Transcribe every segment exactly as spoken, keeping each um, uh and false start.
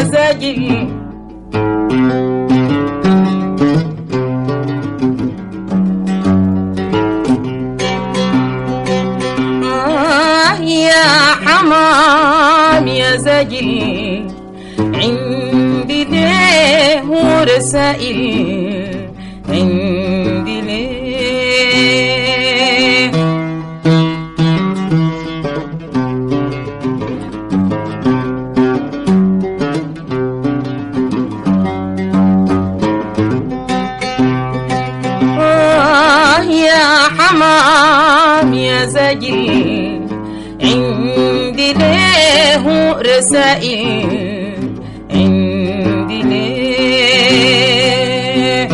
زاجل آه يا حمام يا زاجل عندي ليه رسائل عندي ليه آه يا حمام يا زاجل عندي ليه رسائل عندي ليه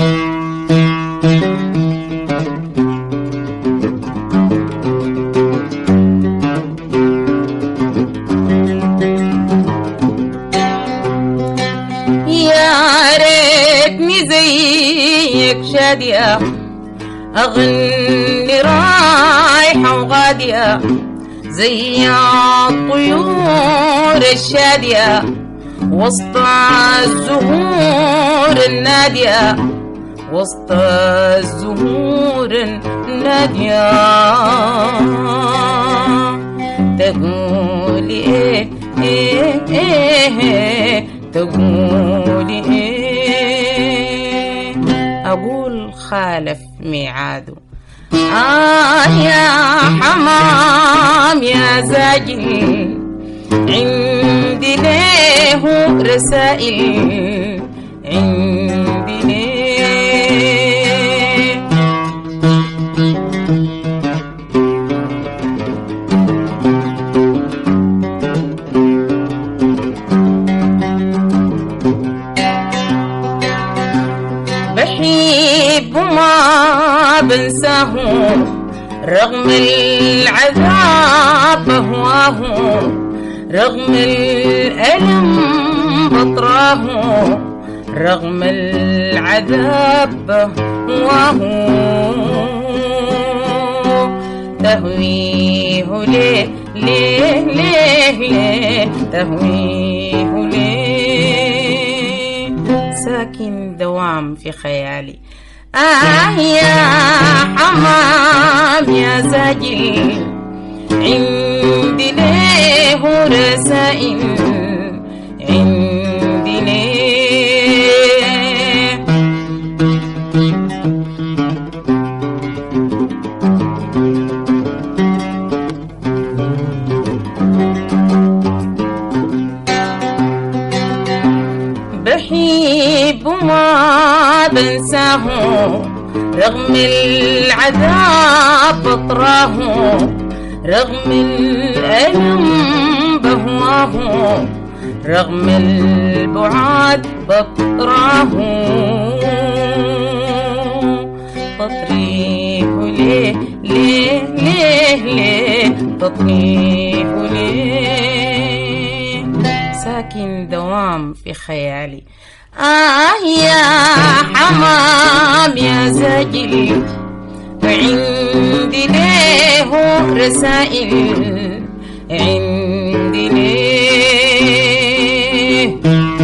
يا ريتني زيك شادية أغني رايحة وغادية زي الطيور الشادية وسط الزهور النادية وسط الزهور النادية تقولي ايه ايه ايه تقولي ايه اقول خالف ميعاده آه يا حمام يا زاجل عندي ليه رسائل عندي ليه بحب وما بنساه رغم العذاب بهواه رغم الألم بطراه رغم العذاب بهواه تهويه ليه ليه ليه ليه تهويه ليه ساكن دوام في خيالي آه يا حمام يا زاجل عندي ليه رسائل عندي ليه بحب وما بنساه رغم العذاب بطراه رغم الألم بهواه رغم البعاد بطراه تطريه ليه ليه ليه ليه تطريه ليه ساكن دوام في خيالي آه يا حمام يا زاجل عندي ليه رسائل عندي ليه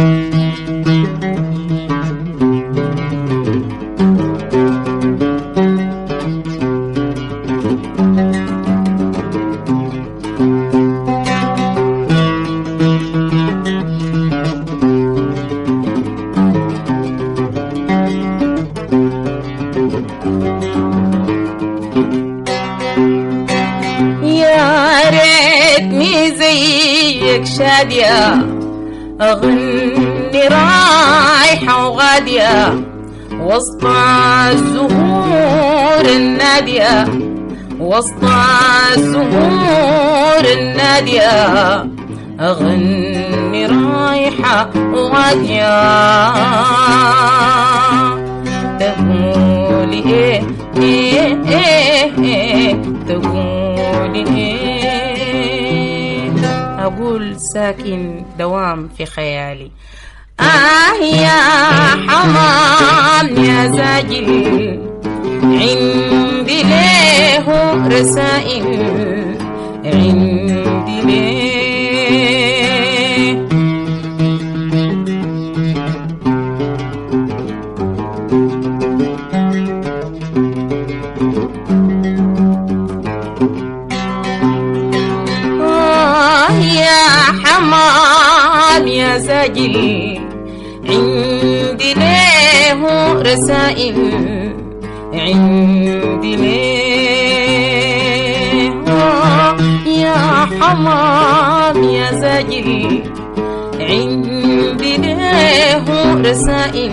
زيك شادية أغني رايحة وغادية وسط الزهور النادية وسط الزهور النادية أغني رايحة وغادية تقولي إيه إيه إيه إيه تقولي إيه أقول ساكن دوام في خيالي آه يا حمام يا زاجل عندي ليه رسائل عندي ليه زاجل عندي له رسائل عندي له يا حمام يا زاجل عندي له رسائل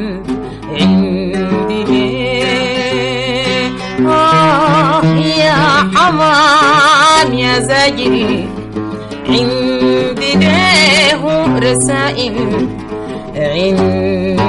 عندي له آه يا حمام يا زاجل عندي له رسائل عندي